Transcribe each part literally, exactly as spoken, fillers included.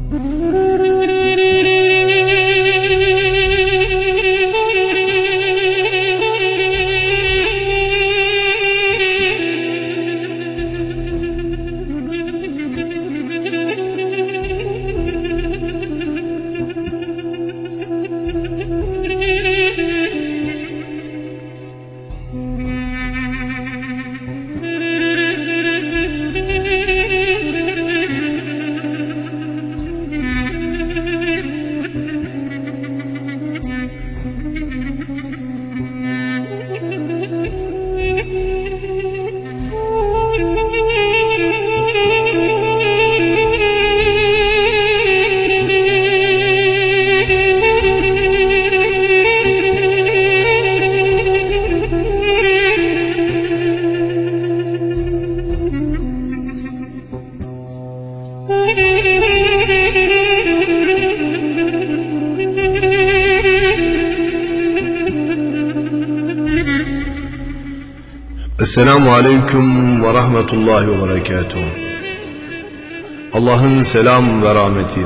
Esselamu Aleyküm ve Rahmetullahi ve Berekatuhu. Allah'ın selam ve rahmeti,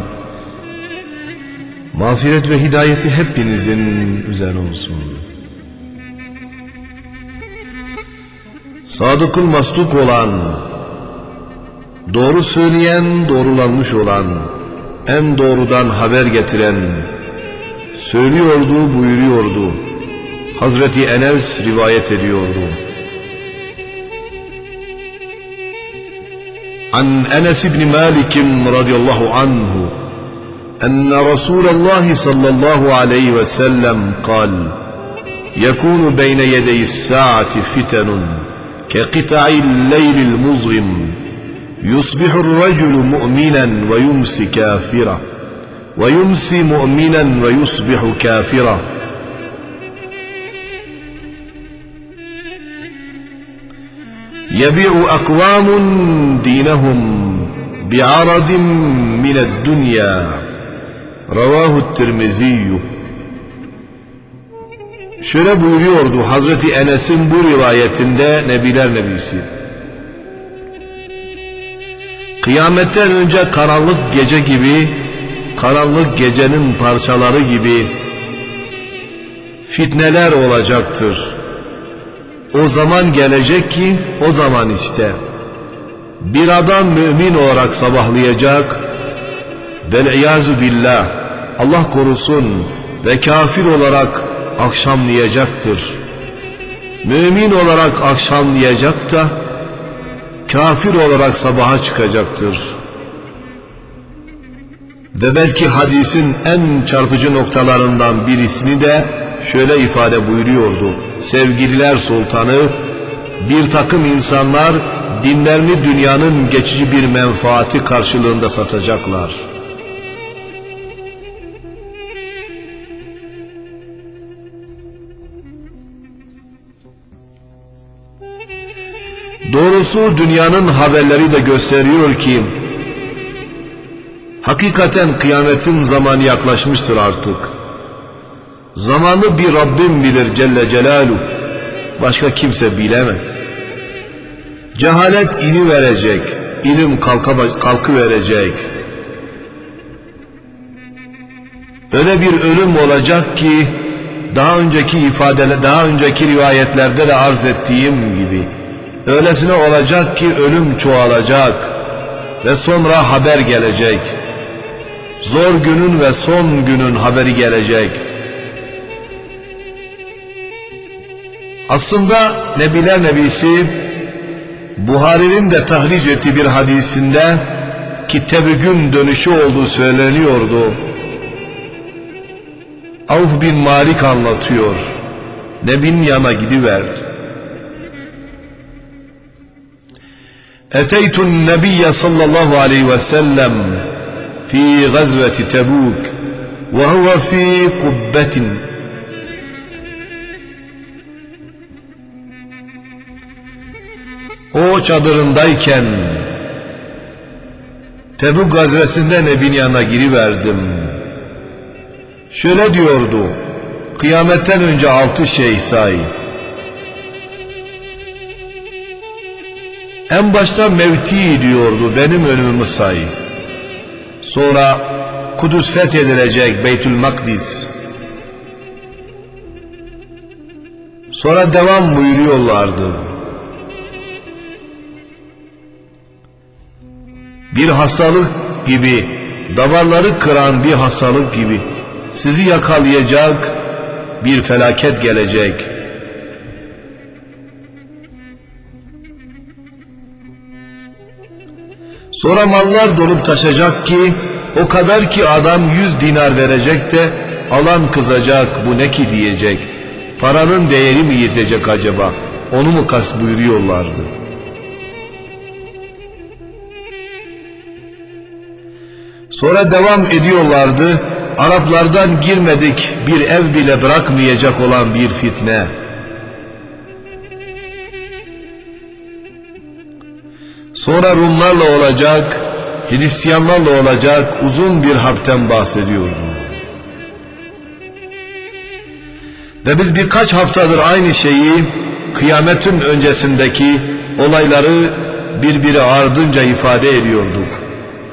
mağfiret ve hidayeti hepinizin üzerine olsun. Sadıkul masduk olan, doğru söyleyen, doğrulanmış olan, en doğrudan haber getiren, söylüyordu, buyuruyordu. Hazreti Enes rivayet ediyordu. عن أنس بن مالك رضي الله عنه أن رسول الله صلى الله عليه وسلم قال يكون بين يدي الساعة فتن كقطع الليل المظلم يصبح الرجل مؤمنا ويمسي كافرا ويمسي مؤمنا ويصبح كافرا يبيع أقوام دينهم بعرض من الدنيا رواه الترمذي. Şöyle buyuruyordu Hazreti Enes'in bu rivayetinde Nebiler Nebisi: kıyametten önce karanlık gece gibi, karanlık gecenin parçaları gibi fitneler olacaktır. O zaman gelecek ki, o zaman işte bir adam mümin olarak sabahlayacak, vel-iyazu billah, Allah korusun, ve kafir olarak akşamlayacaktır. Mümin olarak akşamlayacak da kafir olarak sabaha çıkacaktır. Ve belki hadisin en çarpıcı noktalarından birisini de şöyle ifade buyuruyordu: sevgililer sultanı, bir takım insanlar dinlerini dünyanın geçici bir menfaati karşılığında satacaklar. Doğrusu dünyanın haberleri de gösteriyor ki hakikaten kıyametin zamanı yaklaşmıştır artık. Zamanı bir Rabbim bilir Celle Celaluhu, başka kimse bilemez. Cehalet ini verecek, ilim kalka, kalkı verecek. Öyle bir ölüm olacak ki daha önceki ifadeler, daha önceki rivayetlerde de arz ettiğim gibi öylesine olacak ki ölüm çoğalacak ve sonra haber gelecek. Zor günün ve son günün haberi gelecek. Aslında Nebiler Nebisi Buhari'nin de tahric ettiği bir hadisinde ki Tebük'ün dönüşü olduğu söyleniyordu. Avf bin Malik anlatıyor. Nebinin yanına gidiverdi. Eteytun Nebiyye sallallahu aleyhi ve sellem fi gazveti Tebuk ve huve fi kubbetin. O çadırındayken Tebuk gazvesinde Nebi'nin yanına giriverdim. Şöyle diyordu: kıyametten önce altı şey say. En başta mevti diyordu, benim ölümümü say. Sonra Kudüs fethedilecek, Beytül Makdis. Sonra devam buyuruyorlardı. Bir hastalık gibi, damarları kıran bir hastalık gibi sizi yakalayacak bir felaket gelecek. Sonra mallar dolup taşacak ki o kadar ki adam yüz dinar verecek de alan kızacak, bu ne ki diyecek. Paranın değeri mi yetecek acaba? Onu mu kast buyuruyorlardı. Sonra devam ediyorlardı. Araplardan girmedik bir ev bile bırakmayacak olan bir fitne. Sonra Rumlarla olacak, Hristiyanlarla olacak uzun bir harpten bahsediyordu. Ve biz birkaç haftadır aynı şeyi, kıyametin öncesindeki olayları birbiri ardınca ifade ediyorduk.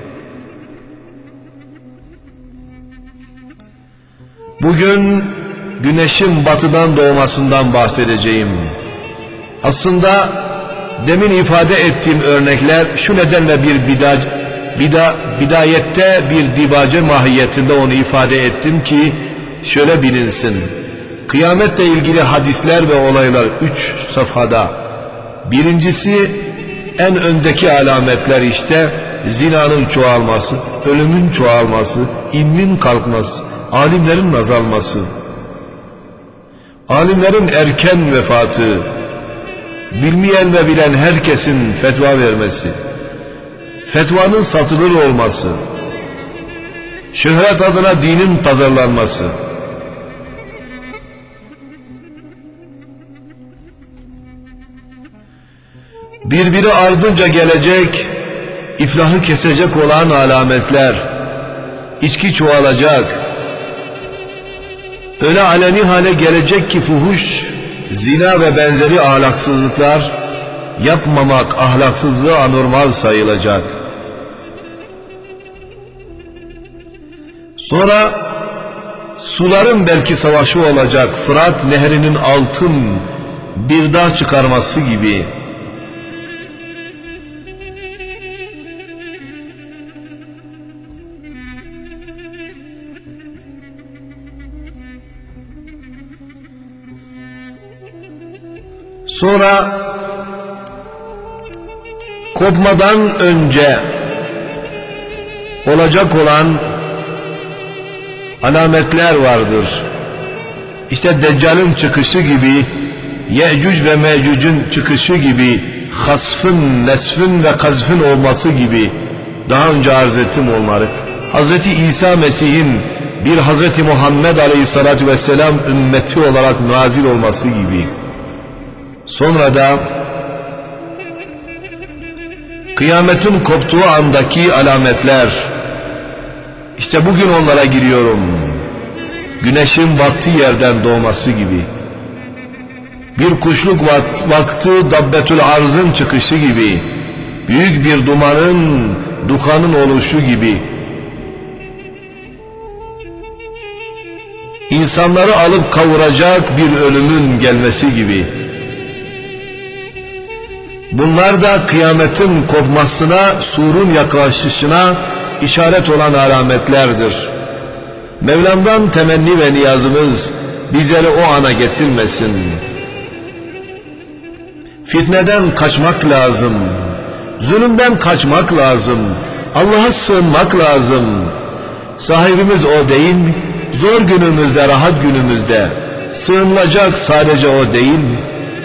Bugün güneşin batıdan doğmasından bahsedeceğim. Aslında demin ifade ettiğim örnekler şu nedenle bir bida, bida, bidayette bir dibace mahiyetinde onu ifade ettim ki şöyle bilinsin. Kıyametle ilgili hadisler ve olaylar üç safhada. Birincisi en öndeki alametler işte zinanın çoğalması, ölümün çoğalması, ilmin kalkması, alimlerin azalması, alimlerin erken vefatı, bilmeyen ve bilen herkesin fetva vermesi, fetvanın satılır olması, şöhret adına dinin pazarlanması, birbiri ardınca gelecek, iflahı kesecek olan alametler, içki çoğalacak, öyle aleni hale gelecek ki fuhuş, zina ve benzeri ahlaksızlıklar yapmamak ahlaksızlığı anormal sayılacak. Sonra suların belki savaşı olacak, Fırat nehrinin altın bir dağ çıkarması gibi. Sonra kopmadan önce olacak olan alametler vardır. İşte Deccal'ın çıkışı gibi, Yecüc ve Mecüc'ün çıkışı gibi, hasfın, nesfin ve kazfın olması gibi. Daha önce arz ettim onları. Hazreti İsa Mesih'in bir Hazreti Muhammed Aleyhisselatü Vesselam ümmeti olarak nazil olması gibi. Sonra da kıyametin koptuğu andaki alametler. İşte bugün onlara giriyorum. Güneşin battığı yerden doğması gibi. Bir kuşluk vakti Dabbetül Arz'ın çıkışı gibi. Büyük bir dumanın, dukanın oluşu gibi. İnsanları alıp kavuracak bir ölümün gelmesi gibi. Bunlar da kıyametin kopmasına, surun yaklaşışına işaret olan alametlerdir. Mevlam'dan temenni ve niyazımız bizleri o ana getirmesin. Fitneden kaçmak lazım. Zulümden kaçmak lazım. Allah'a sığınmak lazım. Sahibimiz o değil mi? Zor günümüzde, rahat günümüzde sığınılacak sadece o değil mi?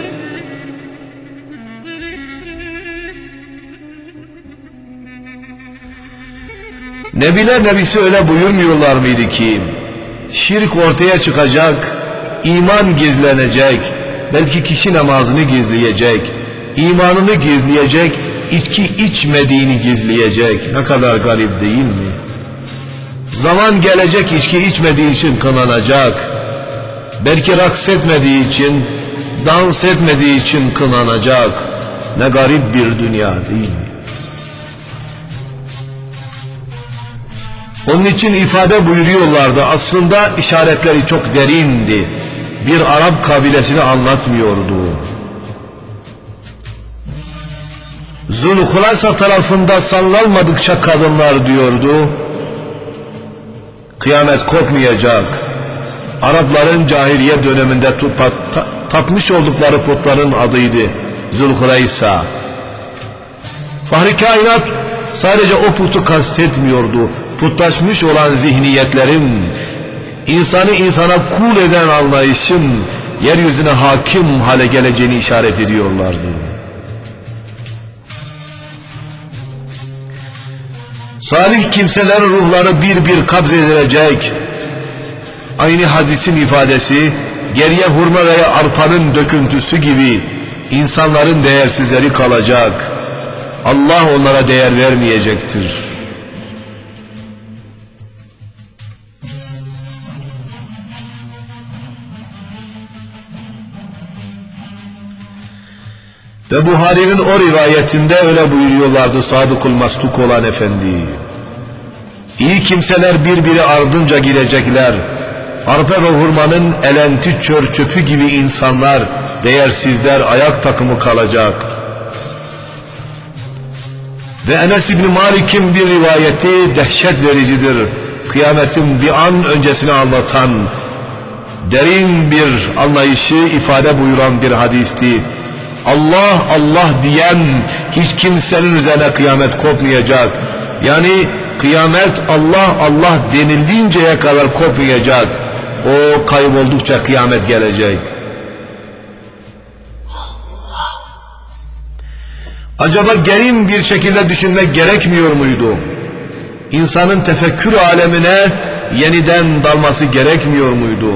Nebiler nebisi öyle buyurmuyorlar mıydı ki şirk ortaya çıkacak, iman gizlenecek, belki kişi namazını gizleyecek, imanını gizleyecek, içki içmediğini gizleyecek. Ne kadar garip değil mi? Zaman gelecek, içki içmediği için kınanacak, belki raks etmediği için, dans etmediği için kınanacak. Ne garip bir dünya değil mi? Onun için ifade buyuruyorlardı, aslında işaretleri çok derindi. Bir Arap kabilesini anlatmıyordu. Zulhulasa tarafında sallanmadıkça kadınlar diyordu, kıyamet kopmayacak. Arapların cahiliye döneminde tupat, ta, tapmış oldukları putların adıydı Zulhuleysa. Fahri kainat sadece o putu kastetmiyordu. Putlaşmış olan zihniyetlerin, insanı insana kul eden anlayışın yeryüzüne hakim hale geleceğini işaret ediyorlardı. Salih kimselerin ruhları bir bir kabzedilecek. Aynı hadisin ifadesi, geriye hurma veya arpanın döküntüsü gibi insanların değersizleri kalacak. Allah onlara değer vermeyecektir. Ve Buhari'nin o rivayetinde öyle buyuruyorlardı Sadıkul Mastuk olan efendi. İyi kimseler birbiri ardınca gidecekler. Arpa ve hurmanın elenti çör çöpü gibi insanlar, değersizler, ayak takımı kalacak. Ve Enes İbni Malik'in bir rivayeti dehşet vericidir. Kıyametin bir an öncesini anlatan, derin bir anlayışı ifade buyuran bir hadisti. Allah Allah diyen hiç kimsenin üzerine kıyamet kopmayacak. Yani kıyamet Allah Allah denildiğinceye kadar kopmayacak. O kayboldukça kıyamet gelecek. Acaba derin bir şekilde düşünmek gerekmiyor muydu? İnsanın tefekkür alemine yeniden dalması gerekmiyor muydu?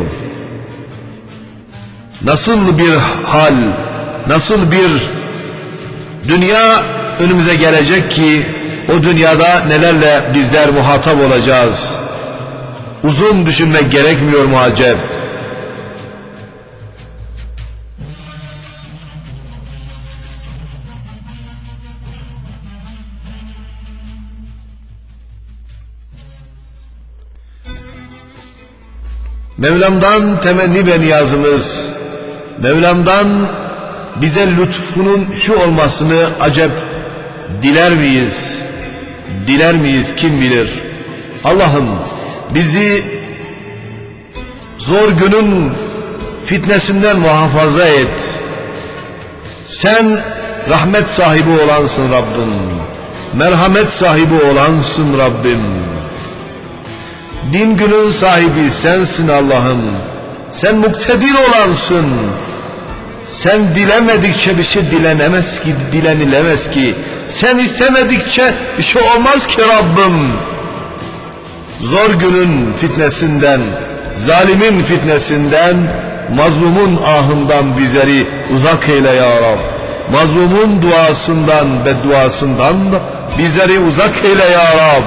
Nasıl bir hal, nasıl bir dünya önümüze gelecek ki o dünyada nelerle bizler muhatap olacağız? Uzun düşünmek gerekmiyor mu acep? Mevlam'dan temenni ve niyazımız, Mevlam'dan bize lütfunun şu olmasını acep diler miyiz? Diler miyiz kim bilir? Allah'ım bizi zor günün fitnesinden muhafaza et. Sen rahmet sahibi olansın Rabbim. Merhamet sahibi olansın Rabbim. Din günün sahibi sensin Allah'ım. Sen muktedir olansın. Sen dilemedikçe bir şey dilenemez ki, dilenilemez ki. Sen istemedikçe bir şey olmaz ki Rabbim. Zor günün fitnesinden, zalimin fitnesinden, mazlumun ahından bizleri uzak eyle ya Rab. Mazlumun duasından, bedduasından da bizleri uzak eyle ya Rab.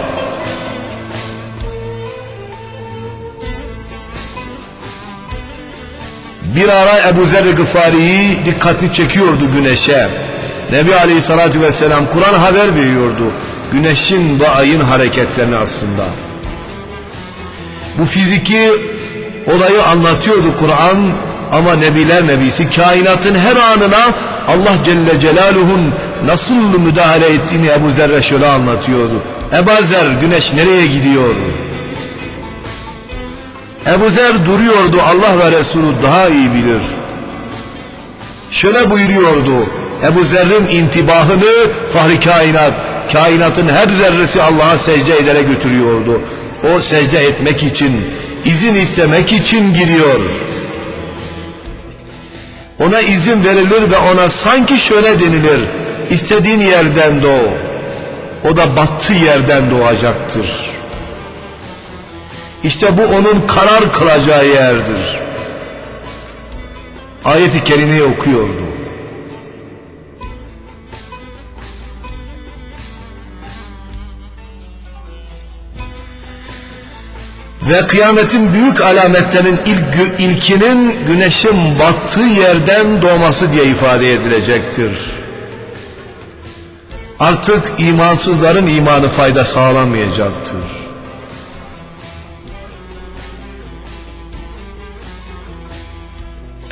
Bir ara Ebu Zer Gıfari'yi dikkatini çekiyordu güneşe. Nebi Aleyhisselatü Vesselam Kur'an haber veriyordu güneşin ve ayın hareketlerini aslında. Bu fiziki olayı anlatıyordu Kur'an ama Nebiler Nebisi kainatın her anına Allah Celle Celaluhu'nun nasıl müdahale ettiğini Ebu Zer'e şöyle anlatıyordu. Ebu Zer, güneş nereye gidiyor? Ebu Zer duruyordu, Allah ve Resulü daha iyi bilir. Şöyle buyuruyordu, Ebu Zer'in intibahını fahri kainat, kainatın her zerresi Allah'a secde edere götürüyordu. O secde etmek için, izin istemek için gidiyor. Ona izin verilir ve ona sanki şöyle denilir, istediğin yerden doğ. O da battığı yerden doğacaktır. İşte bu onun karar kılacağı yerdir. Ayet-i kerimeyi okuyordu. Ve kıyametin büyük alametlerinin ilk, ilkinin güneşin battığı yerden doğması diye ifade edilecektir. Artık imansızların imanı fayda sağlamayacaktır.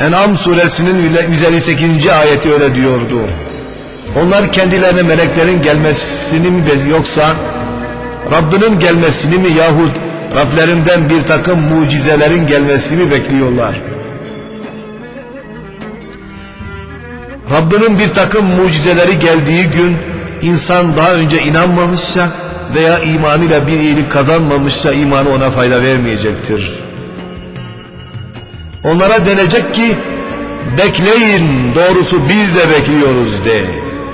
En'am suresinin yüz elli sekizinci ayeti öyle diyordu. Onlar kendilerine meleklerin gelmesini mi yoksa Rabbinin gelmesini mi yahut Rablerinden bir takım mucizelerin gelmesini mi bekliyorlar? Rabbinin bir takım mucizeleri geldiği gün insan daha önce inanmamışsa veya imanıyla bir iyilik kazanmamışsa imanı ona fayda vermeyecektir. Onlara denecek ki bekleyin, doğrusu biz de bekliyoruz de.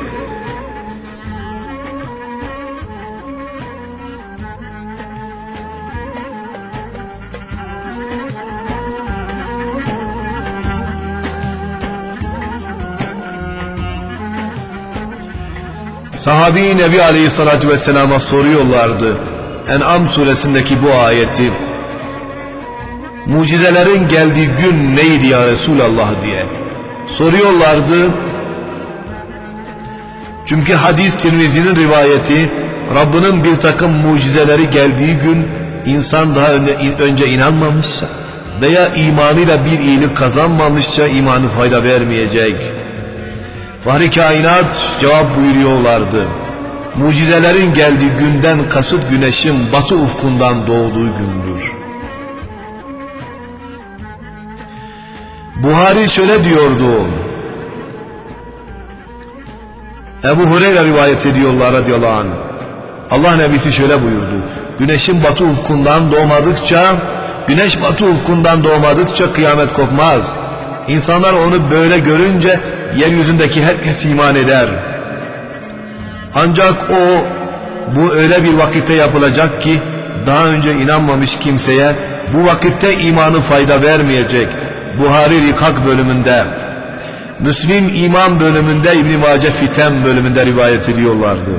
Sahabi Nebi Aleyhisselatü Vesselam'a soruyorlardı En'am suresindeki bu ayeti, mucizelerin geldiği gün neydi ya Resulallah diye soruyorlardı. Çünkü hadis Tirmizi'nin rivayeti, Rabbinin bir takım mucizeleri geldiği gün insan daha önce inanmamışsa veya imanıyla bir iyilik kazanmamışsa imanı fayda vermeyecek. Fahri kainat cevap buyuruyorlardı. Mucizelerin geldiği günden kasıt güneşin batı ufkundan doğduğu gündür. Buhari şöyle diyordu. Ebu Hureyre rivayet ediyorlar radıyallahu anh. Allah Nebisi şöyle buyurdu. Güneşin batı ufkundan doğmadıkça, güneş batı ufkundan doğmadıkça kıyamet kopmaz. İnsanlar onu böyle görünce yeryüzündeki herkes iman eder. Ancak o, bu öyle bir vakitte yapılacak ki daha önce inanmamış kimseye bu vakitte imanı fayda vermeyecek. Buhari Rikak bölümünde, Müslim İman bölümünde, İbn-i Mace Fiten bölümünde rivayet ediyorlardı.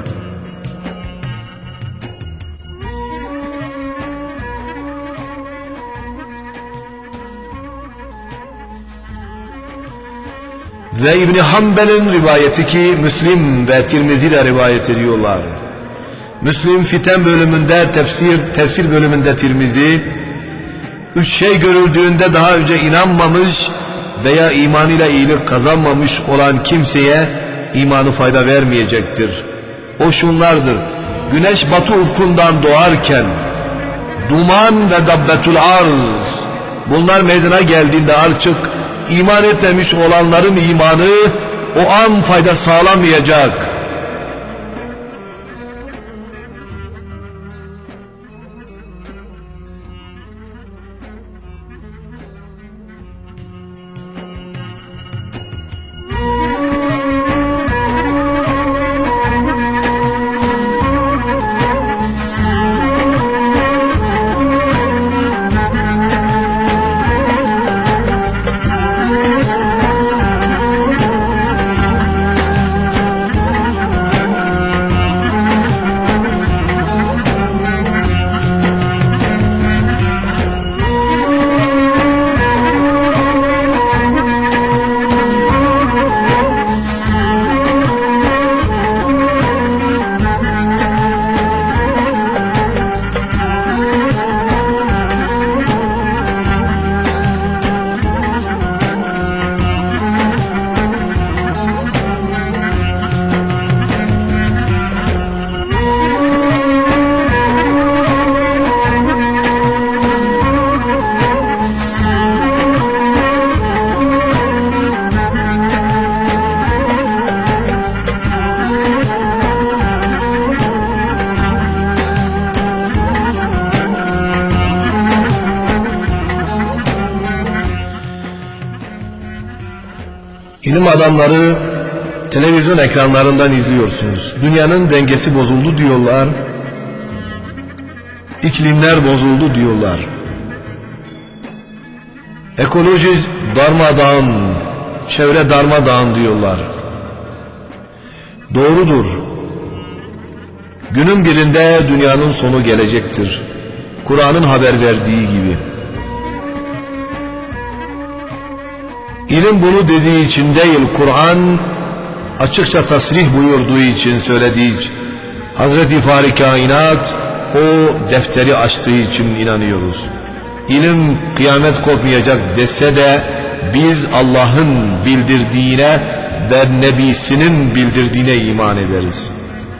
Ve İbn-i Hanbel'in rivayeti ki Müslim ve Tirmizi de rivayet ediyorlar. Müslim Fiten bölümünde, tefsir, tefsir bölümünde Tirmizi, üç şey görüldüğünde daha önce inanmamış veya imanıyla iyilik kazanmamış olan kimseye imanı fayda vermeyecektir. O şunlardır: güneş batı ufkundan doğarken duman ve dabbetul arz, bunlar meydana geldiğinde artık iman etmemiş olanların imanı o an fayda sağlamayacak. İlim adamları televizyon ekranlarından izliyorsunuz. Dünyanın dengesi bozuldu diyorlar. İklimler bozuldu diyorlar. Ekoloji darmadağın, çevre darmadağın diyorlar. Doğrudur. Günün birinde dünyanın sonu gelecektir. Kur'an'ın haber verdiği gibi. İlim bunu dediği için değil, Kur'an açıkça tasrih buyurduğu için, söylediği için, Hazreti Fahri Kainat o defteri açtığı için inanıyoruz. İlim kıyamet kopmayacak dese de biz Allah'ın bildirdiğine ve Nebisinin bildirdiğine iman ederiz.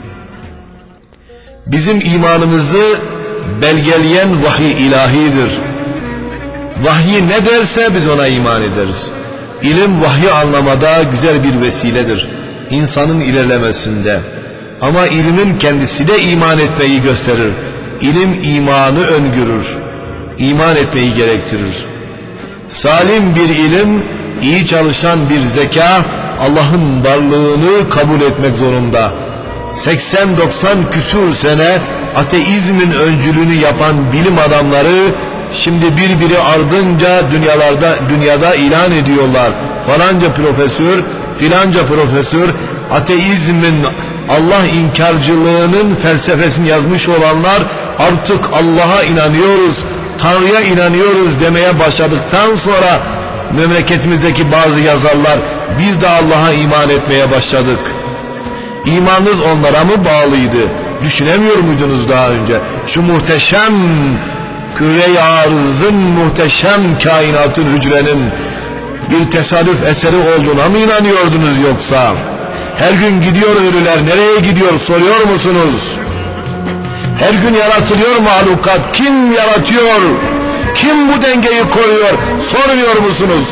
Bizim imanımızı belgeleyen vahiy ilahidir. Vahiy ne derse biz ona iman ederiz. İlim vahyi anlamada güzel bir vesiledir insanın ilerlemesinde. Ama ilmin kendisi de iman etmeyi gösterir. İlim imanı öngörür. İman etmeyi gerektirir. Salim bir ilim, iyi çalışan bir zeka Allah'ın varlığını kabul etmek zorunda. seksen doksan küsur sene ateizmin öncülüğünü yapan bilim adamları şimdi birbiri ardınca dünyalarda dünyada ilan ediyorlar. Falanca profesör, filanca profesör ateizmin, Allah inkarcılığının felsefesini yazmış olanlar artık Allah'a inanıyoruz, Tanrı'ya inanıyoruz demeye başladıktan sonra memleketimizdeki bazı yazarlar biz de Allah'a iman etmeye başladık. İmanınız onlara mı bağlıydı? Düşünemiyor muydunuz daha önce? Şu muhteşem küre-i arzın, muhteşem kainatın, hücrenin bir tesadüf eseri olduğuna mı inanıyordunuz yoksa? Her gün gidiyor ölüler, nereye gidiyor soruyor musunuz? Her gün yaratılıyor mahlukat, kim yaratıyor? Kim bu dengeyi koruyor? Sormuyor musunuz?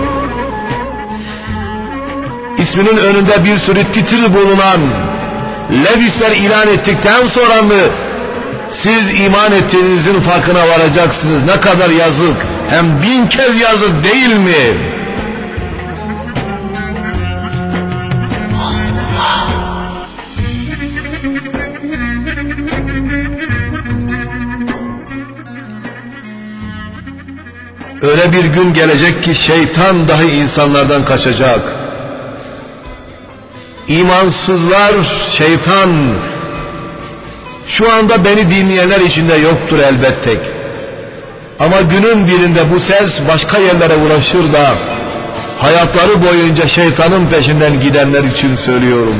İsminin önünde bir sürü titil bulunan Levisler ilan ettikten sonra mı siz iman ettiğinizin farkına varacaksınız? Ne kadar yazık, hem bin kez yazık değil mi? Öyle bir gün gelecek ki şeytan dahi insanlardan kaçacak. İmansızlar, şeytan şu anda beni dinleyenler içinde yoktur elbette. Ama günün birinde bu ses başka yerlere ulaşır da hayatları boyunca şeytanın peşinden gidenler için söylüyorum.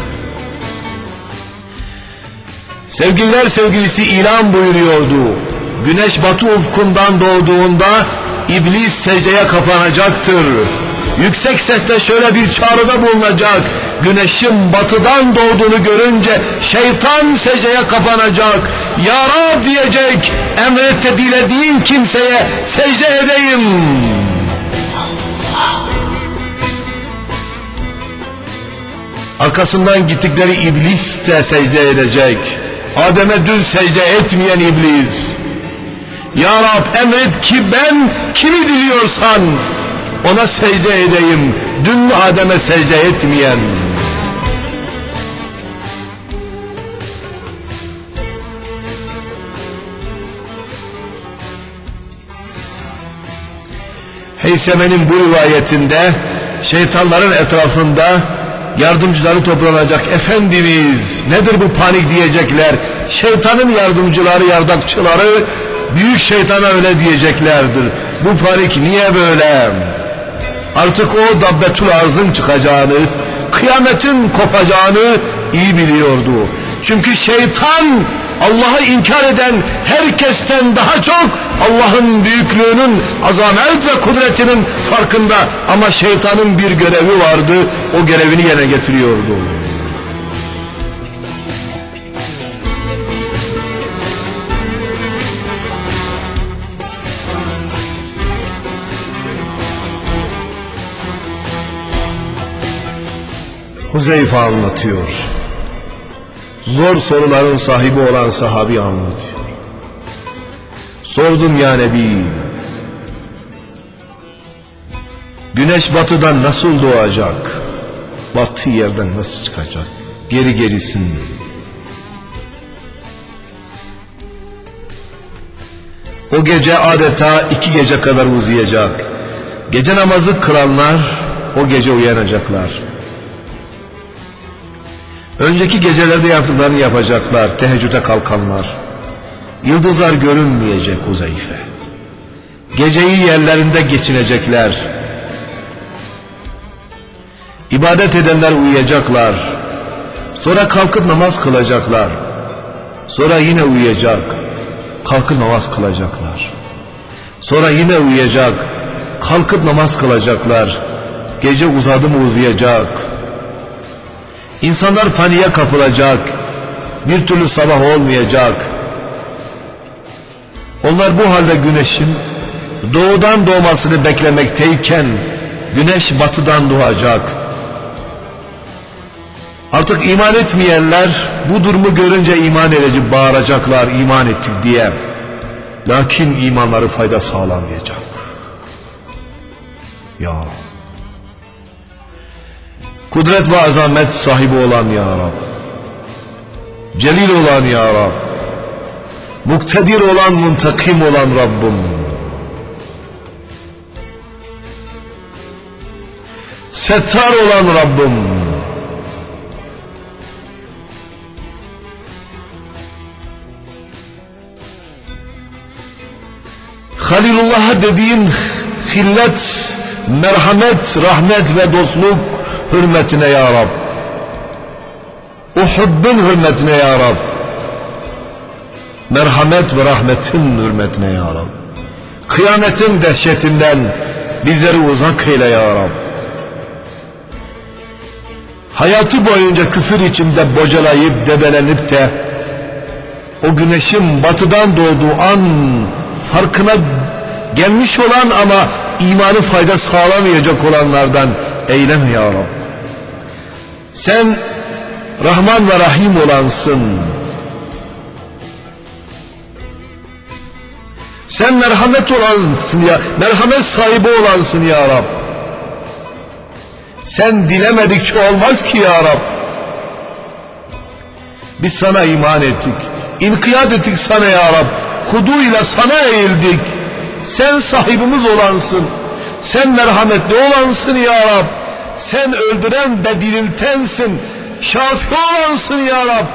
Sevgililer sevgilisi ilan buyuruyordu. Güneş batı ufkundan doğduğunda İblis secdeye kapanacaktır. Yüksek sesle şöyle bir çağrıda bulunacak. Güneşin batıdan doğduğunu görünce şeytan secdeye kapanacak. Ya Rab diyecek, emret de dilediğin kimseye secde edeyim. Arkasından gittikleri iblis de secde edecek. Adem'e dün secde etmeyen iblis. Ya Rab emret ki ben kimi diliyorsan ona secde edeyim. Dün Adem'e secde etmeyen. Heyseme'nin bu rivayetinde şeytanların etrafında yardımcıları toplanacak. Efendimiz nedir bu panik diyecekler. Şeytanın yardımcıları, yardakçıları büyük şeytana öyle diyeceklerdir. Bu panik niye böyle? Artık o Dabbetul Arz'ın çıkacağını, kıyametin kopacağını iyi biliyordu. Çünkü şeytan Allah'ı inkar eden herkesten daha çok Allah'ın büyüklüğünün, azamet ve kudretinin farkında. Ama şeytanın bir görevi vardı, o görevini yerine getiriyordu. Huzeyfe anlatıyor. Zor soruların sahibi olan sahabi anlatıyor. Sordum ya Nebi, güneş batıdan nasıl doğacak? Battığı yerden nasıl çıkacak? Geri gerisin. O gece adeta iki gece kadar uzayacak. Gece namazı kılanlar o gece uyanacaklar. Önceki gecelerde yaptıklarını yapacaklar, teheccüde kalkanlar. Yıldızlar görünmeyecek Huzeyfe. Geceyi yerlerinde geçinecekler. İbadet edenler uyuyacaklar. Sonra kalkıp namaz kılacaklar. Sonra yine uyuyacak, kalkıp namaz kılacaklar. Sonra yine uyuyacak, kalkıp namaz kılacaklar. Gece uzadı mı uzayacak. İnsanlar paniğe kapılacak. Bir türlü sabah olmayacak. Onlar bu halde güneşin doğudan doğmasını beklemekteyken güneş batıdan doğacak. Artık iman etmeyenler bu durumu görünce iman edecek, bağıracaklar iman ettik diye. Lakin imanları fayda sağlamayacak. Ya Rab, kudret ve azamet sahibi olan Ya Rab, celil olan Ya Rab, muktedir olan, muntakim olan Rabbim, settar olan Rabbim, Halilullah'a dediğin hillet, merhamet, rahmet ve dostluk hürmetine Ya Rab, Uhud'un hürmetine Ya Rab, merhamet ve rahmetin hürmetine Ya Rab, kıyametin dehşetinden bizleri uzak eyle Ya Rab. Hayatı boyunca küfür içinde bocalayıp debelenip de o güneşin batıdan doğduğu an farkına gelmiş olan ama imanı fayda sağlamayacak olanlardan eyleme Ya Rab. Sen Rahman ve Rahim olansın. Sen merhamet olansın ya, merhamet sahibi olansın Ya Rab. Sen dilemedikçe olmaz ki Ya Rab. Biz sana iman ettik, inkiyat ettik sana Ya Rab. Hudu ile sana eğildik. Sen sahibimiz olansın. Sen merhametli olansın Ya Rab. Sen öldüren ve diriltensin. Şafi olansın Ya Rab.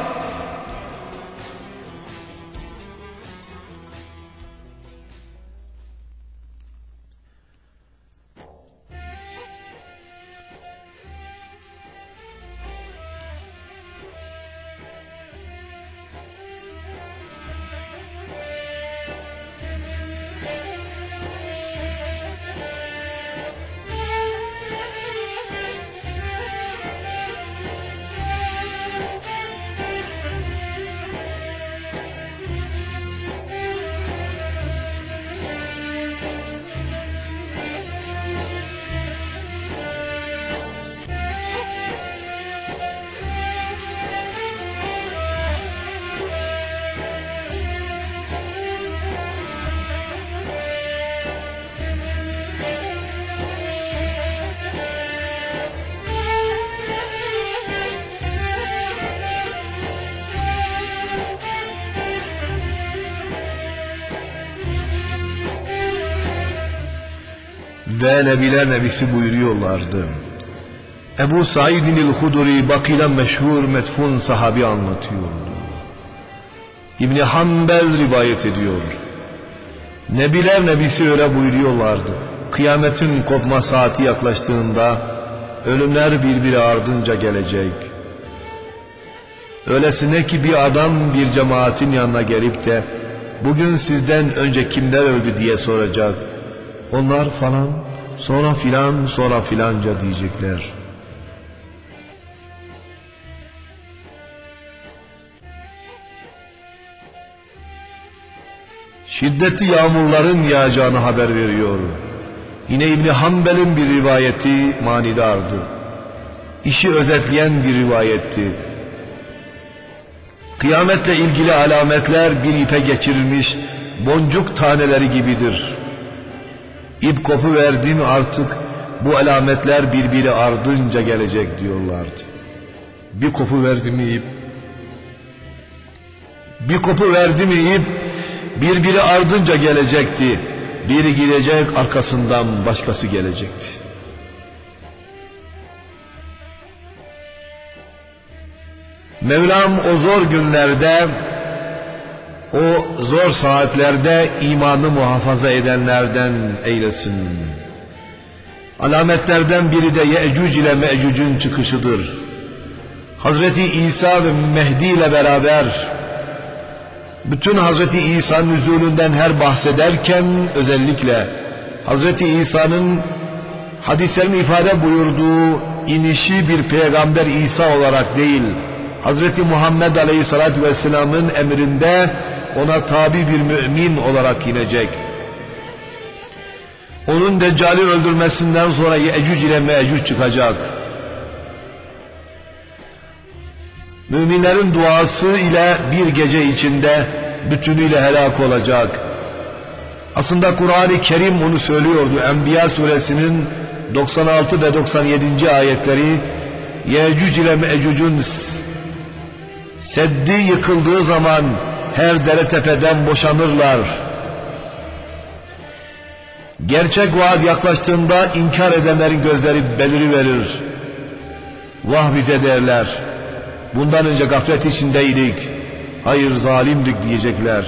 Ve Nebiler Nebisi buyuruyorlardı. Ebu Said el-Hudri bakıyla meşhur metfun sahabi anlatıyordu. İbni Hanbel rivayet ediyor. Nebiler Nebisi öyle buyuruyorlardı. Kıyametin kopma saati yaklaştığında ölümler birbiri ardınca gelecek. Öylesine ki bir adam bir cemaatin yanına gelip de bugün sizden önce kimler öldü diye soracak. Onlar falan, sonra filan, sonra filanca diyecekler. Şiddetli yağmurların yağacağını haber veriyor. Yine İbni Hanbel'in bir rivayeti manidardı. İşi özetleyen bir rivayetti. Kıyametle ilgili alametler bir ipe geçirilmiş boncuk taneleri gibidir. İp kopuverdi mi artık bu alametler birbiri ardınca gelecek diyorlardı. Bir kopuverdi mi ip, bir kopuverdi mi ip birbiri ardınca gelecekti. Biri gidecek, arkasından başkası gelecekti. Mevlam o zor günlerde, o zor saatlerde imanı muhafaza edenlerden eylesin. Alametlerden biri de Ye'cuc ile Me'cuc'un çıkışıdır. Hazreti İsa ve Mehdi ile beraber bütün Hazreti İsa'nın nüzulünden her bahsederken özellikle Hazreti İsa'nın hadislerin ifade buyurduğu inişi bir peygamber İsa olarak değil, Hazreti Muhammed Aleyhisselatü Vesselam'ın emrinde ona tabi bir mümin olarak inecek. Onun Deccal'i öldürmesinden sonra Yecüc ile Mecüc çıkacak. Müminlerin duası ile bir gece içinde bütünüyle helak olacak. Aslında Kur'an-ı Kerim onu söylüyordu. Enbiya suresinin doksan altı ve doksan yedinci ayetleri Yecüc ile Mecüc'ün seddi yıkıldığı zaman her dere tepeden boşanırlar. Gerçek vaat yaklaştığında inkar edenlerin gözleri beliriverir. Vah bize derler. Bundan önce gaflet içindeydik. Hayır zalimdik diyecekler.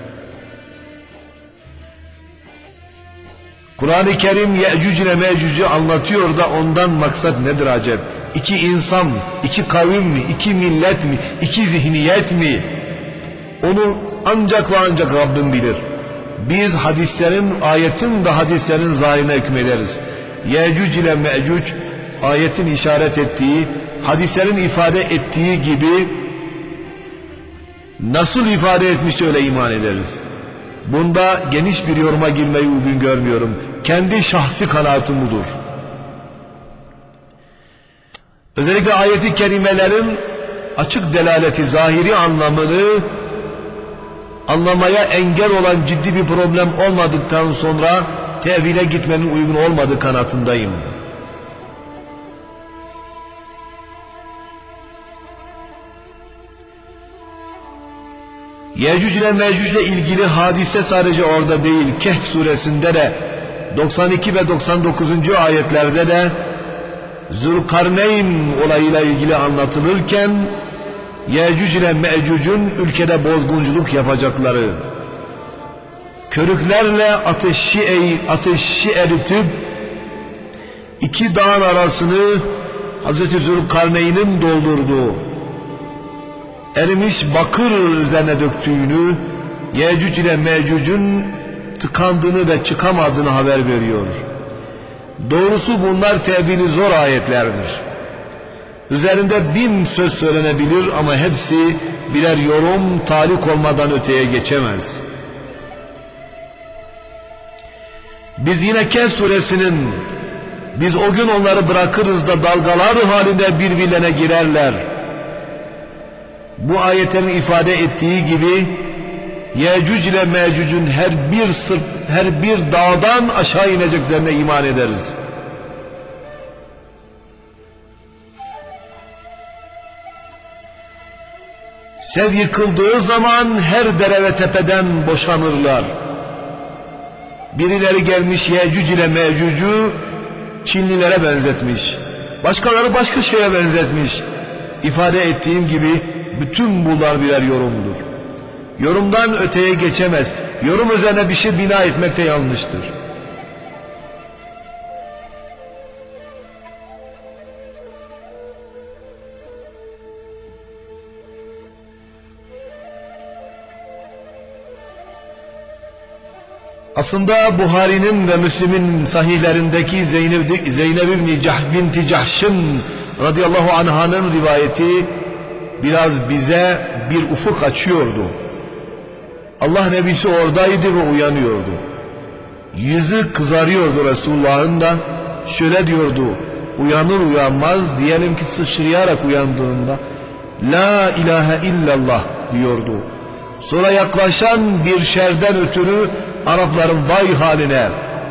Kur'an-ı Kerim Yecüc ile Mecüc'ü anlatıyor da ondan maksat nedir acep? İki insan, iki kavim mi, iki millet mi, iki zihniyet mi? Onu ancak ve ancak Rabbim bilir. Biz hadislerin, ayetin ve hadislerin zahirine hükmederiz. Yecüc ile Mecüc ayetin işaret ettiği, hadislerin ifade ettiği gibi nasıl ifade etmiş öyle iman ederiz. Bunda geniş bir yoruma girmeyi uygun görmüyorum. Kendi şahsi kanaatim budur. Özellikle ayet-i kerimelerin açık delaleti, zahiri anlamını anlamaya engel olan ciddi bir problem olmadıktan sonra tevhile gitmenin uygun olmadığı kanaatindeyim. Yecüc ile Mecüc ile ilgili hadise sadece orada değil, Kehf suresinde de doksan iki ve doksan dokuzuncu ayetlerde de Zülkarneyn olayıyla ilgili anlatılırken Yecüc ile Mecüc'ün ülkede bozgunculuk yapacakları, körüklerle ateşi, ateşi eritip iki dağın arasını Hazreti Zülkarneyn'in doldurduğu, erimiş bakır üzerine döktüğünü, Yecüc ile Mecüc'ün tıkandığını ve çıkamadığını haber veriyor. Doğrusu bunlar tevhili zor ayetlerdir. Üzerinde bin söz söylenebilir ama hepsi birer yorum, talik olmadan öteye geçemez. Biz yine Kehf suresinin biz o gün onları bırakırız da dalgalar halinde birbirlerine girerler, bu ayetlerin ifade ettiği gibi Yecüc ile Mecüc'ün her bir sırt, her bir dağdan aşağı ineceklerine iman ederiz. Sed yıkıldığı zaman her dere ve tepeden boşanırlar. Birileri gelmiş Yecüc ile Mecüc'ü Çinlilere benzetmiş. Başkaları başka şeye benzetmiş. İfade ettiğim gibi bütün bunlar birer yorumdur. Yorumdan öteye geçemez. Yorum üzerine bir şey bina etmek de yanlıştır. Aslında Buhari'nin ve Müslim'in sahihlerindeki Zeynep, Zeynep ibn Cahş binti Cahş'ın radıyallahu anh'ın rivayeti biraz bize bir ufuk açıyordu. Allah Nebisi oradaydı ve uyanıyordu. Yüzü kızarıyordu Resulullah'ın da, şöyle diyordu, uyanır uyanmaz diyelim ki sıçrayarak uyandığında La ilahe illallah diyordu. Sonra yaklaşan bir şerden ötürü Arapların vay haline.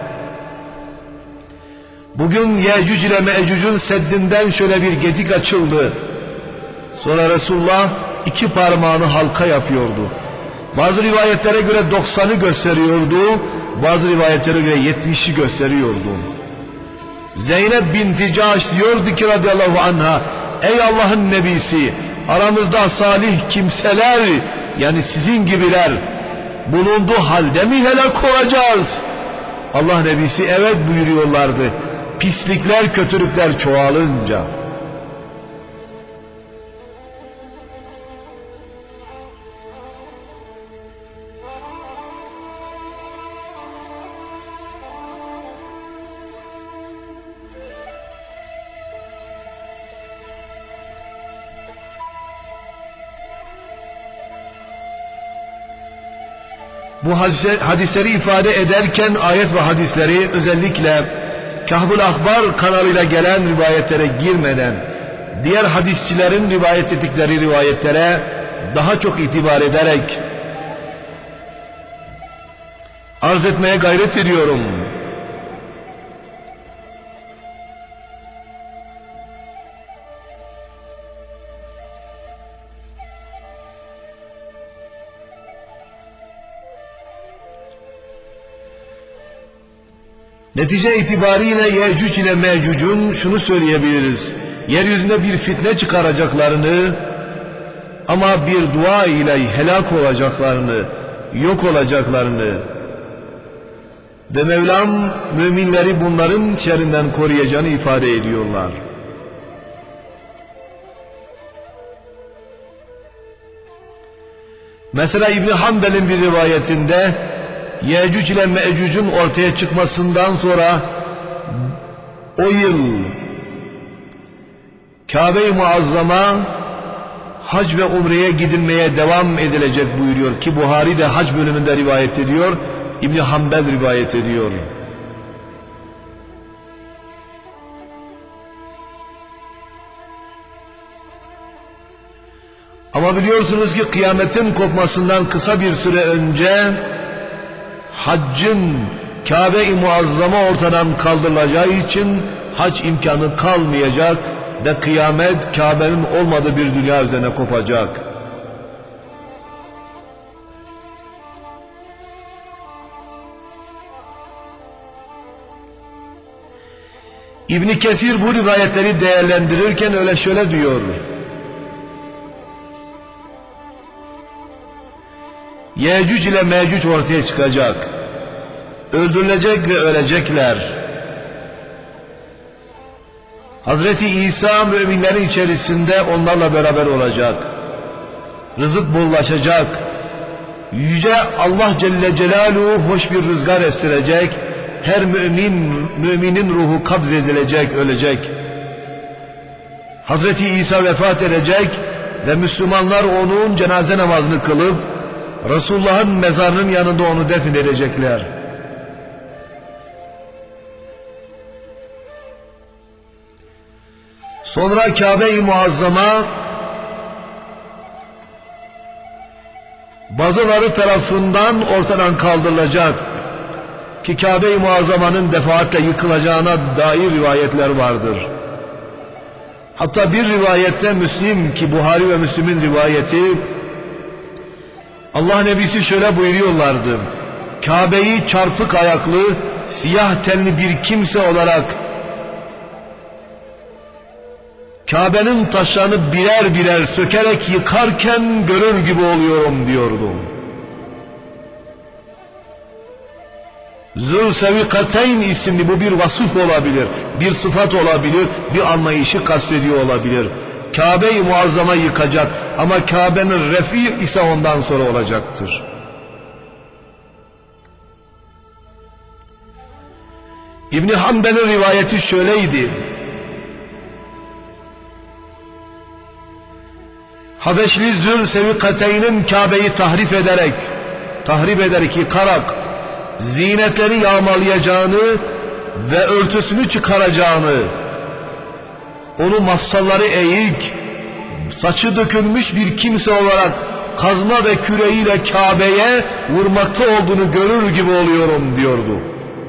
Bugün Yecüc ile Mecüc'ün seddinden şöyle bir gedik açıldı. Sonra Resulullah iki parmağını halka yapıyordu. Bazı rivayetlere göre doksanı gösteriyordu, bazı rivayetlere göre yetmişi gösteriyordu. Zeynep binti Cahş diyordu ki radıyallahu anha, ey Allah'ın nebisi, aramızda salih kimseler, yani sizin gibiler bulunduğu halde mi helak olacağız? Allah Nebisi evet buyuruyorlardı. Pislikler, kötülükler çoğalınca. Bu hadisleri ifade ederken ayet ve hadisleri özellikle Kahvul Ahbar kanalıyla gelen rivayetlere girmeden diğer hadisçilerin rivayet ettikleri rivayetlere daha çok itibar ederek arz etmeye gayret ediyorum. Netice itibariyle Yecüc ile Mecüc'ün şunu söyleyebiliriz: yeryüzünde bir fitne çıkaracaklarını ama bir dua ile helak olacaklarını, yok olacaklarını ve Mevlam müminleri bunların şerrinden koruyacağını ifade ediyorlar. Mesela İbn Hanbel'in bir rivayetinde Yecüc ile Mecüc'ün ortaya çıkmasından sonra o yıl Kabe-i Muazzama hac ve umreye gidilmeye devam edilecek buyuruyor ki Buhari de hac bölümünde rivayet ediyor, İbn Hanbel rivayet ediyor. Ama biliyorsunuz ki kıyametin kopmasından kısa bir süre önce haccın Kabe-i Muazzama ortadan kaldırılacağı için hac imkanı kalmayacak ve kıyamet Kabe'nin olmadığı bir dünya üzerine kopacak. İbn Kesir bu rivayetleri değerlendirirken öyle şöyle diyor: Yecüc ile Mecüc ortaya çıkacak, öldürülecek ve ölecekler. Hazreti İsa müminlerin içerisinde onlarla beraber olacak. Rızık bollaşacak. Yüce Allah Celle Celaluhu hoş bir rüzgar estirecek. Her mümin, müminin ruhu kabz edilecek, ölecek. Hazreti İsa vefat edecek ve Müslümanlar onun cenaze namazını kılıp Resulullah'ın mezarının yanında onu defin edecekler. Sonra Kabe-i Muazzama bazıları tarafından ortadan kaldırılacak ki Kabe-i Muazzama'nın defaatle yıkılacağına dair rivayetler vardır. Hatta bir rivayette Müslim ki Buhari ve Müslim'in rivayeti, Allah Nebisi şöyle buyuruyorlardı: Kabe'yi çarpık ayaklı, siyah tenli bir kimse olarak Kabe'nin taşlarını birer birer sökerek yıkarken görür gibi oluyorum diyordu. Zülsevikateyn isimli bu bir vasıf olabilir, bir sıfat olabilir, bir anlayışı kastediyor olabilir. Kabe-i Muazzama yıkacak ama Kabe'nin refi ise ondan sonra olacaktır. İbn Hanbel'in rivayeti şöyleydi: Habeşli Zülsevikateyn'in Kabe'yi tahrif ederek, tahrip ederek, yıkarak zinetleri yağmalayacağını ve örtüsünü çıkaracağını, onu mafsalları eğik, saçı dökülmüş bir kimse olarak kazma ve küreğiyle Kabe'ye vurmakta olduğunu görür gibi oluyorum diyordu.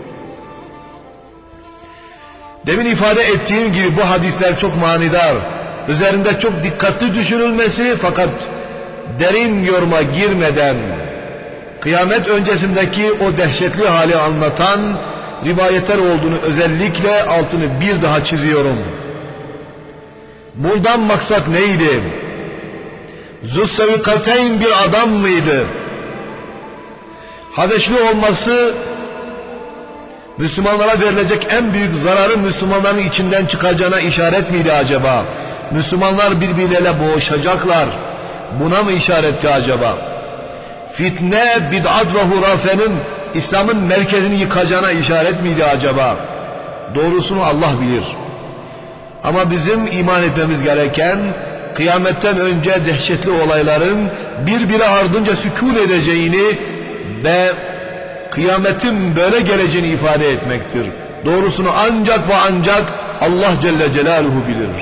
Demin ifade ettiğim gibi bu hadisler çok manidar, üzerinde çok dikkatli düşünülmesi fakat derin yoruma girmeden kıyamet öncesindeki o dehşetli hali anlatan rivayetler olduğunu özellikle altını bir daha çiziyorum. Bundan maksat neydi? Zülsevikateyn bir adam mıydı? Habeşli olması Müslümanlara verilecek en büyük zararı Müslümanların içinden çıkacağına işaret miydi acaba? Müslümanlar birbirleriyle boğuşacaklar. Buna mı işaretti acaba? Fitne, bid'at ve hurafenin İslam'ın merkezini yıkacağına işaret miydi acaba? Doğrusunu Allah bilir. Ama bizim iman etmemiz gereken, kıyametten önce dehşetli olayların birbiri ardınca sükûn edeceğini, ve kıyametin böyle geleceğini ifade etmektir. Doğrusunu ancak ve ancak Allah Celle Celaluhu bilir.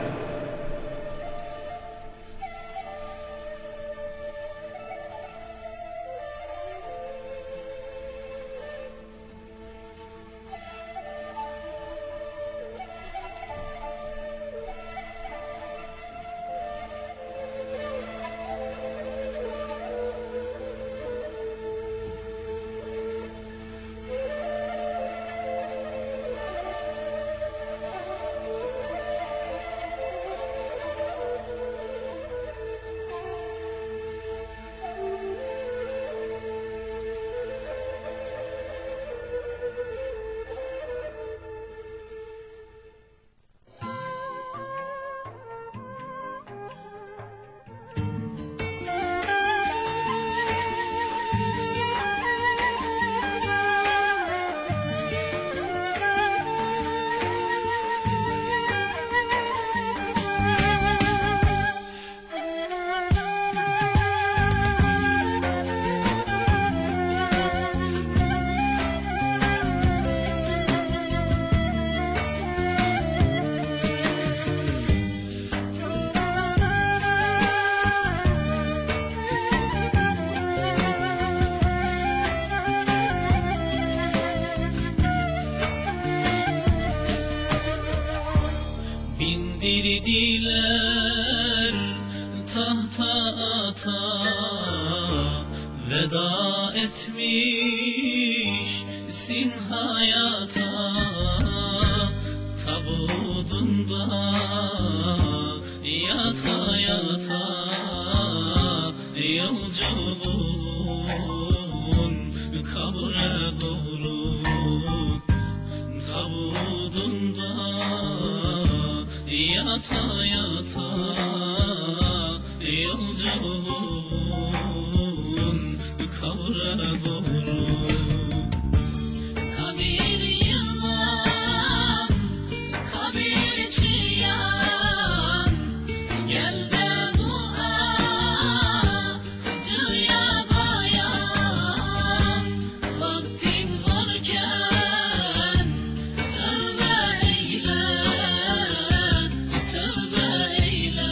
Bindirdiler tahta ata, veda etmişsin hayata. Tabutunda yata yata, yolculuğun kabre doğru. Tabutunda yata yata, yolculuğun kabre doğru. Kabir yılan, kabir çiyan, gel de duacıya dayan. Vaktin varken tövbe eyle, tövbe eyle,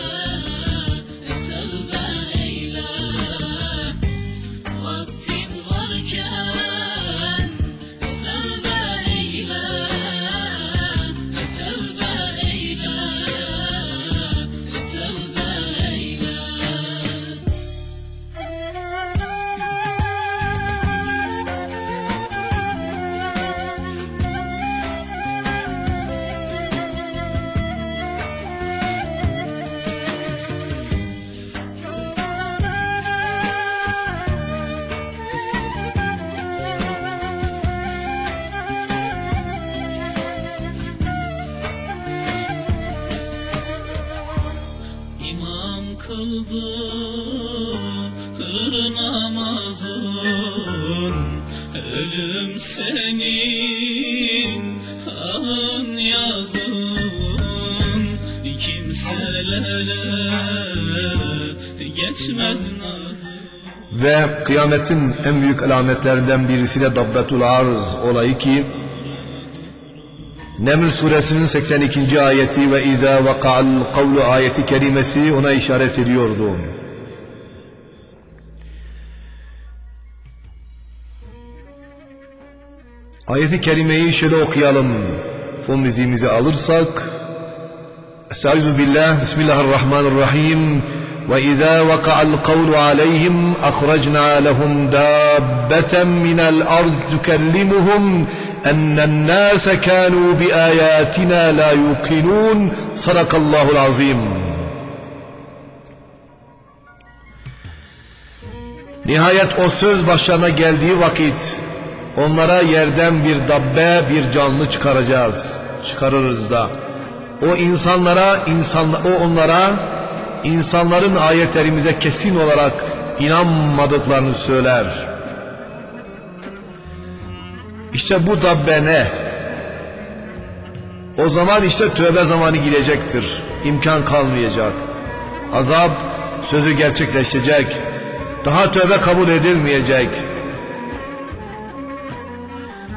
tövbe eyle. Vaktin varken tövbe eyle, tövbe eyle, tövbe eyle. İmam kıldı kırır namazın, ölüm senin alın yazın. Kimselere geçmez nazın. Ve kıyametin en büyük alametlerinden birisi de Dabbetul Arz olayı ki Neml suresinin seksen ikinci ayeti ve izâ vaka'al kavlu ayeti kerimesi ona işaret ediyordu. Ayeti kerimeyi şöyle okuyalım. Fon müziğimizi alırsak Estaizu billah, Bismillahirrahmanirrahim. Ve izâ vaka'al kavlu aleyhim ahracnâ lehum dâbbeten minel arz tükellimuhum ennen nâse kânû bi âyâtinâ lâ yuqinûn. Sadakallahul azim. Nihayet o söz başlarına geldiği vakit onlara yerden bir dabbe, bir canlı çıkaracağız. Çıkarırız da. O insanlara, insan, o onlara insanların ayetlerimize kesin olarak inanmadıklarını söyler. İşte bu dabbe ne? O zaman işte tövbe zamanı gelecektir. İmkan kalmayacak. Azap sözü gerçekleşecek. Daha tövbe kabul edilmeyecek.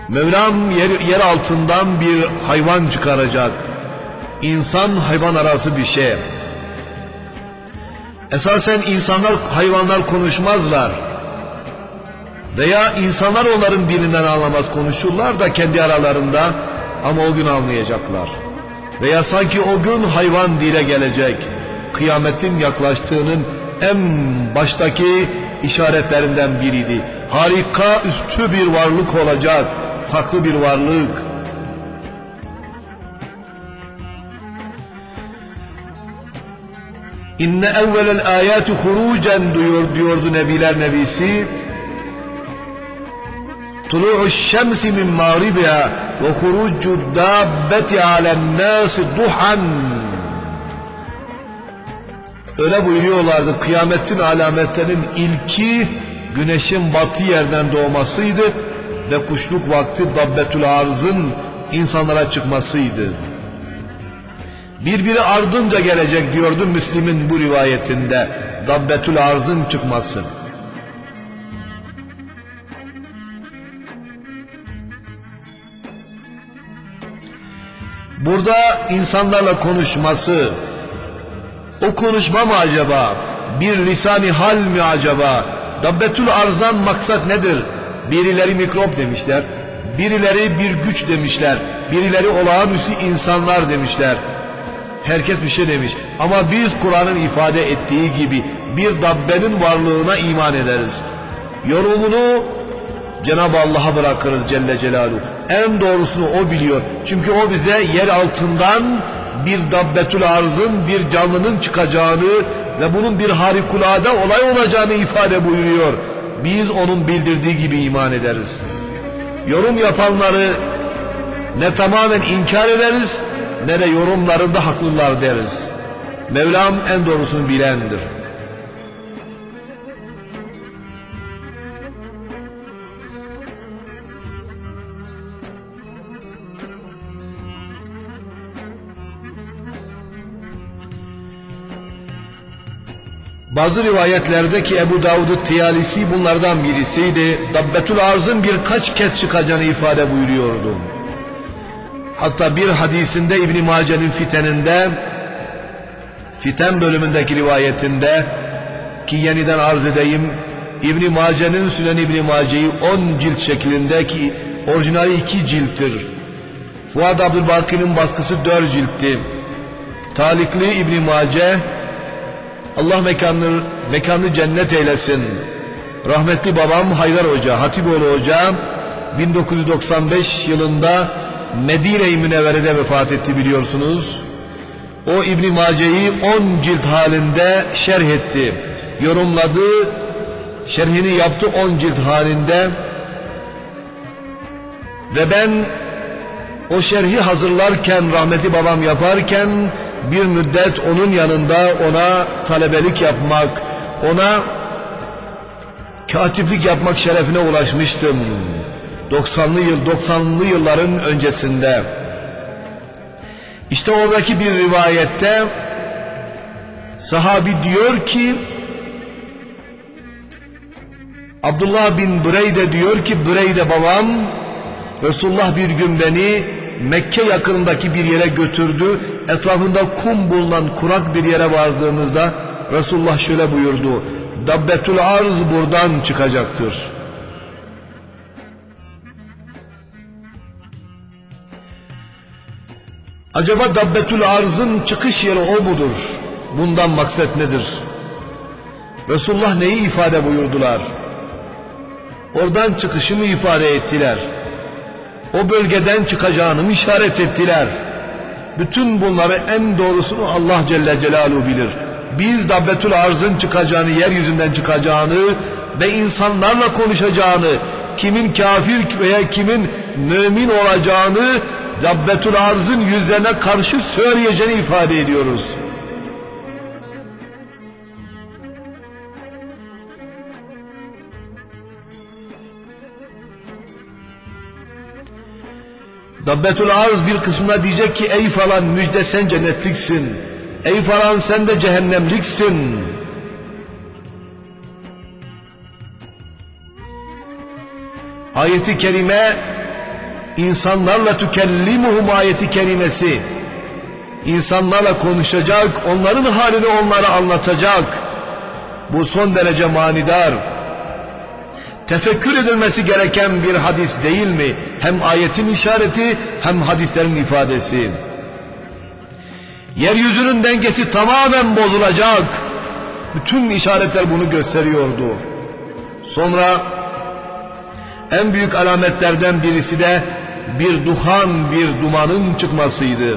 Mevlam yer, yer altından bir hayvan çıkaracak. İnsan hayvan arası bir şey. Esasen insanlar, hayvanlar konuşmazlar. Veya insanlar onların dilinden anlamaz, konuşurlar da kendi aralarında, ama o gün anlayacaklar. Veya sanki o gün hayvan dile gelecek. Kıyametin yaklaştığının en baştaki işaretlerinden biriydi. Harika, üstü bir varlık olacak, farklı bir varlık. İnne evvelel ayati hurucen diyor, diyordu Nebiler Nebisi. Tulu'u şemsi min mağribiha ve hurucu dabbeti alen nâsi duhan. Öyle buyuruyorlardı, kıyametin alametlerinin ilki güneşin batı yerden doğmasıydı ve kuşluk vakti dabbetül arzın insanlara çıkmasıydı. Birbiri ardınca gelecek diyordu Müslim'in bu rivayetinde, dabbetül arzın çıkması. Burada insanlarla konuşması, o konuşma mı acaba? Bir lisani hal mi acaba? Dabbetül arzdan maksat nedir? Birileri mikrop demişler, birileri bir güç demişler, birileri olağanüstü insanlar demişler. Herkes bir şey demiş. Ama biz Kur'an'ın ifade ettiği gibi bir dabbenin varlığına iman ederiz. Yorumunu Cenab-ı Allah'a bırakırız Celle Celaluhu. En doğrusunu o biliyor. Çünkü o bize yer altından bir dabbetül arzın, bir canlının çıkacağını ve bunun bir harikulade olay olacağını ifade buyuruyor. Biz onun bildirdiği gibi iman ederiz. Yorum yapanları ne tamamen inkar ederiz, ne de yorumlarında haklılar deriz. Mevlam en doğrusunu bilendir. Bazı rivayetlerde ki Ebu Davud-u Tiyalisi bunlardan birisiydi. Dabbetül arzın birkaç kez çıkacağını ifade buyuruyordu. Hatta bir hadisinde İbn-i Mace'nin fiteninde, fiten bölümündeki rivayetinde, ki yeniden arz edeyim, İbn-i Mace'nin Sünen İbn-i Mace'yi on cilt şeklinde, ki orijinali iki cilttir. Fuad Abdülbaki'nin baskısı dört ciltti. Talikli İbn-i Mace, Allah mekanını, mekanını cennet eylesin. Rahmetli babam Haydar Hoca, Hatipoğlu Hoca bin dokuz yüz doksan beş yılında Medine-i Münevvere'de vefat etti biliyorsunuz. O İbn-i Mace'yi on cilt halinde şerh etti. Yorumladı, şerhini yaptı on cilt halinde. Ve ben o şerhi hazırlarken, rahmetli babam yaparken bir müddet onun yanında ona talebelik yapmak, ona katiplik yapmak şerefine ulaşmıştım. doksanlı yıl doksanlı yılların öncesinde. İşte oradaki bir rivayette sahabi diyor ki, Abdullah bin Büreyde diyor ki, Büreyde babam, Resulullah bir gün beni Mekke yakınındaki bir yere götürdü. Etrafında kum bulunan kurak bir yere vardığımızda Resulullah şöyle buyurdu: Dabbetül arz buradan çıkacaktır. Acaba Dabbetül arzın çıkış yeri o mudur? Bundan maksat nedir? Resulullah neyi ifade buyurdular? Oradan çıkışı mı ifade ettiler? O bölgeden çıkacağını mı işaret ettiler? Bütün bunları en doğrusunu Allah Celle Celaluhu bilir. Biz Dabbetül arzın çıkacağını, yeryüzünden çıkacağını ve insanlarla konuşacağını, kimin kafir veya kimin mümin olacağını Dabbetül arzın yüzlerine karşı söyleyeceğini ifade ediyoruz. Dabbetül arz bir kısmına diyecek ki, ey falan müjde sen cennetliksin, ey falan sen de cehennemliksin. Ayeti kerime insanlarla tükellimuhum ayeti kerimesi, insanlarla konuşacak, onların halini onlara anlatacak. Bu son derece manidar, tefekkür edilmesi gereken bir hadis değil mi? Hem ayetin işareti hem hadislerin ifadesi. Yeryüzünün dengesi tamamen bozulacak. Bütün işaretler bunu gösteriyordu. Sonra en büyük alametlerden birisi de bir duhan, bir dumanın çıkmasıydı.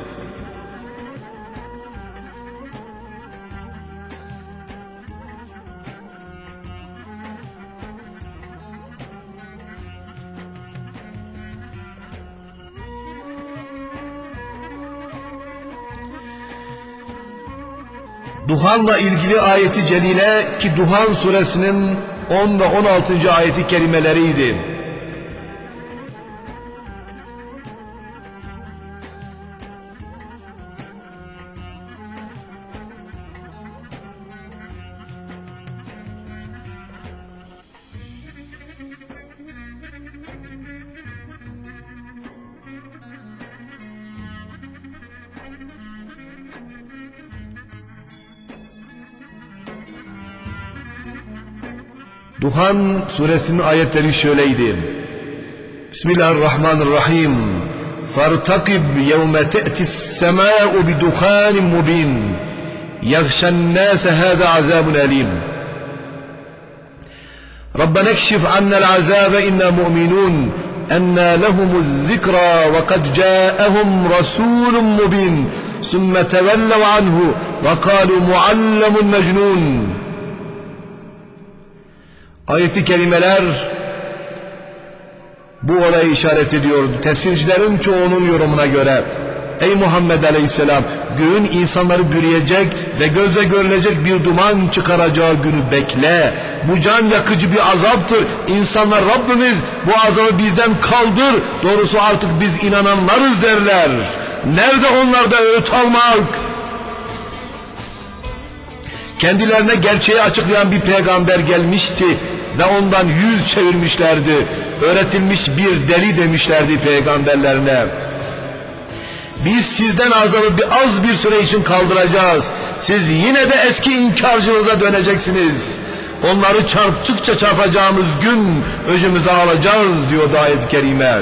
Duhanla ilgili ayeti celile ki Duhan suresinin on ve on altıncı ayeti kerimeleriydi. Duhan suresinin ayetleri şöyleydi. Bismillahirrahmanirrahim. فَارْتَقِبْ يَوْمَ تَأْتِ السَّمَاءُ بِدُخَانٍ مُبِينٍ يَغْشَى النَّاسَ هَذَا عَذَابٌ أَلِيمٌ رَبَّنَا اكْشِفْ عَنَّا الْعَذَابَ إِنَّا مُؤْمِنُونَ أَنَّا لَهُمُ الذِّكْرَى وَقَدْ جَاءَهُمْ رَسُولٌ مُبِينٌ ثُمَّ تَوَلَّوْا عَنْهُ وَقَالُوا مُعَلَّمٌ مَجْنُونٌ. Ayet-i kerimeler bu olayı işaret ediyor. Tefsircilerin çoğunun yorumuna göre ey Muhammed Aleyhisselam, göğün insanları bürüyecek ve gözle görülecek bir duman çıkaracağı günü bekle. Bu can yakıcı bir azaptır. İnsanlar Rabbimiz bu azabı bizden kaldır, doğrusu artık biz inananlarız derler. Nerede onlarda öğüt almak? Kendilerine gerçeği açıklayan bir peygamber gelmişti ve ondan yüz çevirmişlerdi. Öğretilmiş bir deli demişlerdi peygamberlerine. Biz sizden azabı bir az bir süre için kaldıracağız. Siz yine de eski inkarcınıza döneceksiniz. Onları çarptıkça çarpacağımız gün öcümüze alacağız diyordu ayet-i kerime.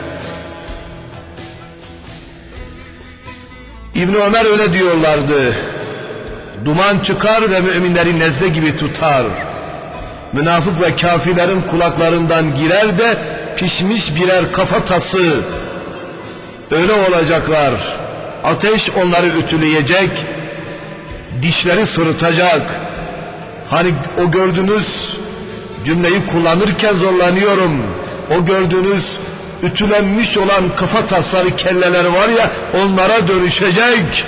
İbn Ömer öyle diyorlardı. Duman çıkar ve müminleri nezle gibi tutar. Münafık ve kafirlerin kulaklarından girer de pişmiş birer kafatası. Öyle olacaklar. Ateş onları ütüleyecek, dişleri sırıtacak. Hani o gördüğünüz cümleyi kullanırken zorlanıyorum. O gördüğünüz ütülenmiş olan kafatasları, kelleler var ya, onlara dönüşecek.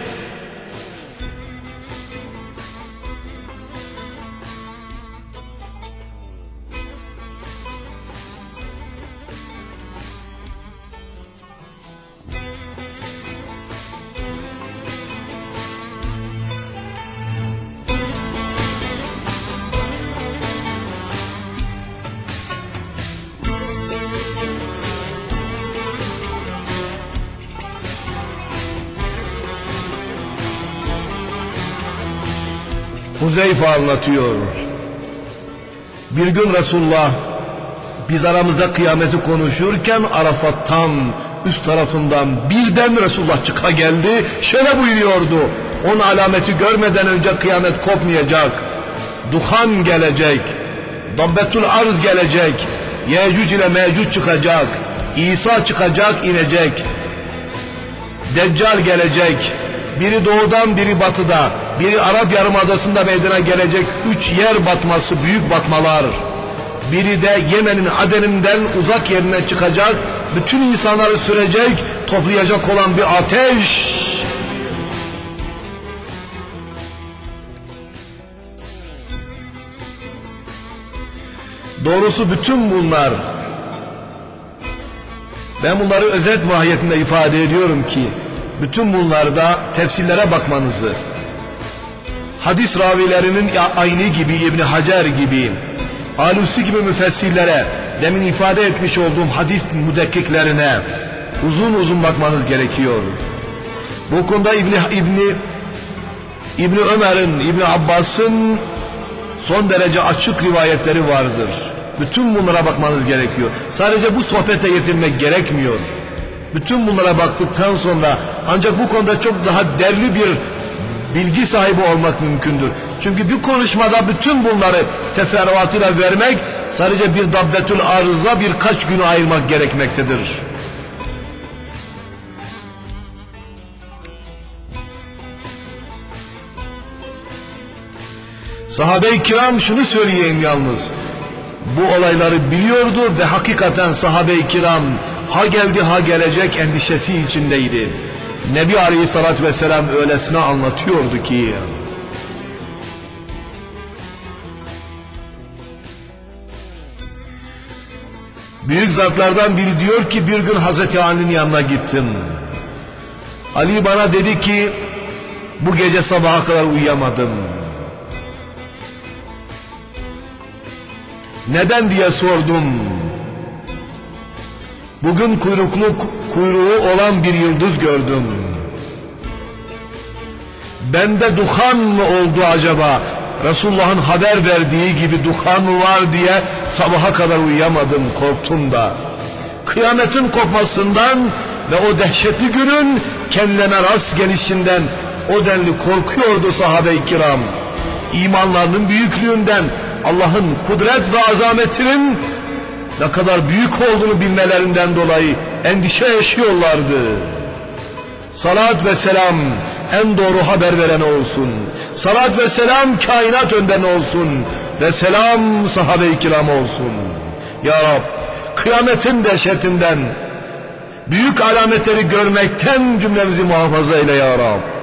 Huzeyfe anlatıyor. Bir gün Resulullah, biz aramızda kıyameti konuşurken Arafat'tan üst tarafından birden Resulullah çıka geldi. Şöyle buyuruyordu: onun alameti görmeden önce kıyamet kopmayacak. Duhan gelecek, Dabbetul Arz gelecek, Yecüc ile Mecüc çıkacak, İsa çıkacak, inecek, Deccal gelecek. Biri doğudan, biri batıda, biri Arap Yarımadası'nda meydana gelecek üç yer batması, büyük batmalar. Biri de Yemen'in Aden'inden uzak yerinden çıkacak, bütün insanları sürecek, toplayacak olan bir ateş. Doğrusu bütün bunlar, ben bunları özet mahiyetinde ifade ediyorum ki, bütün bunlarda tefsirlere bakmanızı, hadis ravilerinin Ayni gibi, İbn Hacer gibi, Alusi gibi müfessirlere demin ifade etmiş olduğum hadis müdekkiklerine uzun uzun bakmanız gerekiyor. Bu konuda İbni, İbni, İbni Ömer'in, İbni Abbas'ın son derece açık rivayetleri vardır. Bütün bunlara bakmanız gerekiyor. Sadece bu sohbete yetinmek gerekmiyor. Bütün bunlara baktıktan sonra ancak bu konuda çok daha derli bir bilgi sahibi olmak mümkündür. Çünkü bir konuşmada bütün bunları teferruatıyla vermek sadece bir dabbetül arıza birkaç gün ayırmak gerekmektedir. Sahabe-i kiram şunu söyleyeyim yalnız. Bu olayları biliyordu ve hakikaten sahabe-i kiram ha geldi ha gelecek endişesi içindeydi. Nebi Aleyhisselatü Vesselam öylesine anlatıyordu ki büyük zatlardan biri diyor ki bir gün Hazreti Ali'nin yanına gittim. Ali bana dedi ki bu gece sabaha kadar uyuyamadım. Neden diye sordum. Bugün kuyruklu kuyruğu olan bir yıldız gördüm. Bende duhan mı oldu acaba? Resulullah'ın haber verdiği gibi duhan mı var diye sabaha kadar uyuyamadım, korktum da. Kıyametin kopmasından ve o dehşetli günün kendilerine rast gelişinden o denli korkuyordu sahabe-i kiram. İmanlarının büyüklüğünden, Allah'ın kudret ve azametinin ne kadar büyük olduğunu bilmelerinden dolayı endişe yaşıyorlardı. Salat ve selam en doğru haber veren olsun. Salat ve selam kainat önden olsun. Ve selam sahabe-i kiram olsun. Ya Rab, kıyametin dehşetinden, büyük alametleri görmekten cümlemizi muhafaza eyle Ya Rab.